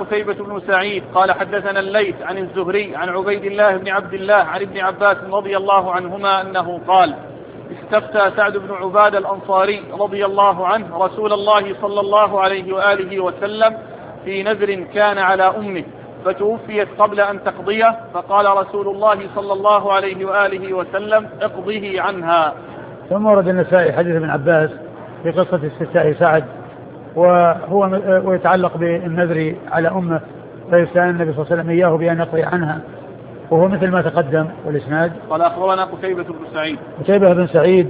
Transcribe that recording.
قتيبة بن سعيد قال حدثنا الليث عن الزهري عن عبيد الله بن عبد الله عن ابن عباس رضي الله عنهما أنه قال استفتى سعد بن عبادة الأنصاري رضي الله عنه رسول الله صلى الله عليه وآله وسلم في نذر كان على أمه فتوفيت قبل أن تقضيه، فقال رسول الله صلى الله عليه وآله وسلم اقضه عنها. ثم ورد النسائي حديث ابن عباس في قصة استفتاء سعد ويتعلق بالنذر على أمه، فيستعين النبي صلى الله عليه وسلم إياه بأن يقضي عنها، وهو مثل ما تقدم. والإسناد قال أخبرنا قتيبة بن سعيد